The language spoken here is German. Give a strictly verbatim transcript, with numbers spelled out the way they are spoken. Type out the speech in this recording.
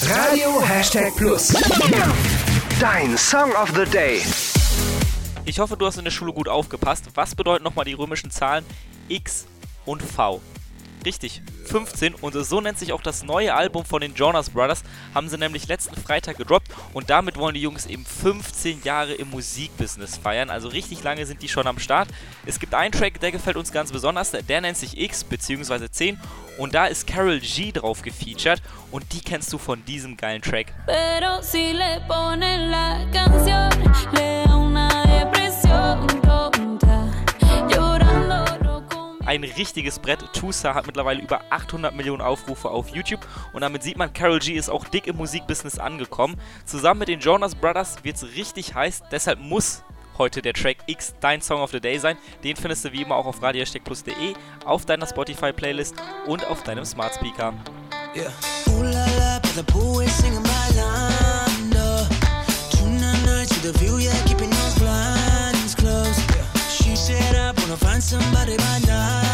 Radio Hashtag Plus. Dein Song of the Day. Ich hoffe, du hast in der Schule gut aufgepasst. Was bedeuten nochmal die römischen Zahlen X und V? Richtig, fünfzehn, und so nennt sich auch das neue Album von den Jonas Brothers, haben sie nämlich letzten Freitag gedroppt und damit wollen die Jungs eben fünfzehn Jahre im Musikbusiness feiern, also richtig lange sind die schon am Start. Es gibt einen Track, der gefällt uns ganz besonders, der nennt sich X bzw. zehn und da ist Karol G drauf gefeatured und die kennst du von diesem geilen Track. Pero si le ponen la canción, le da una depresión tonta, llorando. Ein richtiges Brett. Tusa hat mittlerweile über achthundert Millionen Aufrufe auf YouTube und damit sieht man, Karol G ist auch dick im Musikbusiness angekommen. Zusammen mit den Jonas Brothers wird's richtig heiß, deshalb muss heute der Track X dein Song of the Day sein. Den findest du wie immer auch auf radio hashtag plus punkt de, auf deiner Spotify-Playlist und auf deinem Smart Speaker. Yeah. Ooh la la, by the pool, we're singing my line. No. Tonight night to the view, yeah, keeping those blinds closed. Yeah. She said I wanna find somebody by night.